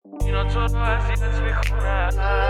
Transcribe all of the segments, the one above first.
اینا تو رو اذیت میکنن.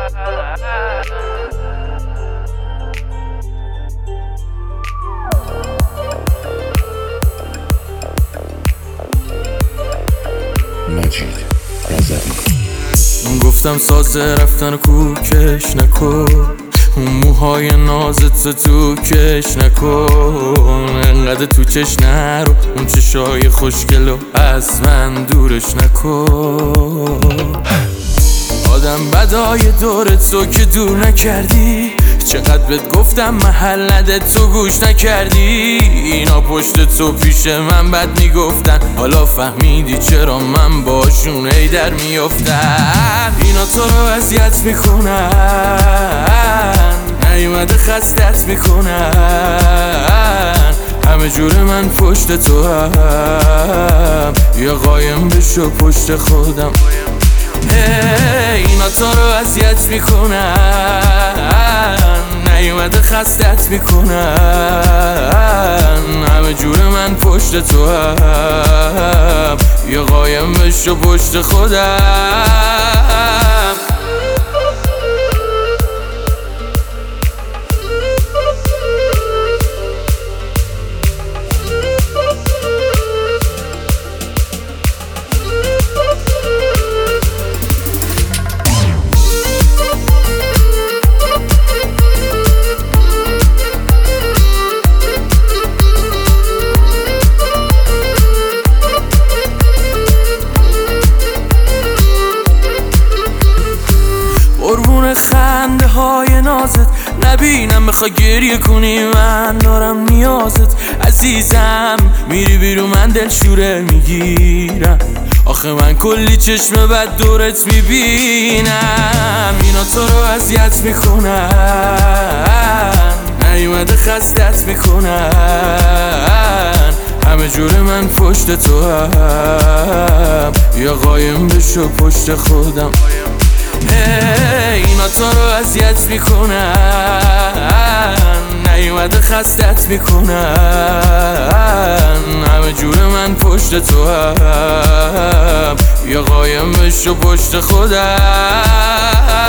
مجید رضوی. گفتم سازه رفتن کوکش نکن، اون موهای نازت تو کش نکن، انقدر تو چش نرو، اون چشای خوشگلو از من دورش نکن. آدم بدای دورت تو که دور نکردی، چقدر بهت گفتم محل نده تو گوش نکردی. اینا پشت تو پیش من بد میگفتن، حالا فهمیدی چرا من باشون ای در میافتم. اینا تو رو اذیت میکنن، نیومده خستت میکنن، همه جور من پشت تو هم، یا قایم بشو پشت خودم. اینا تو رو اذیت میکنن، نیومده خستت میکنن، همه جور من پشت تو هم، یا قایم بشو پشت خودم. قربون خنده های نازت نبینم، بخوای گریه کنی من دارم نیازت. عزیزم میری بیرون من دلشوره میگیرم، آخه من کلی چشم بد دورت میبینم. اینا تو رو اذیت میکنن، نیومده خستت میکنن، همه جور من پشت تو هم، یا قایم بشو پشت خودم. اینا تو رو اذیت میکنن، نیومده خستت میکنن، همه جور من پشت تو هم، یا قایم بشو پشت خودم.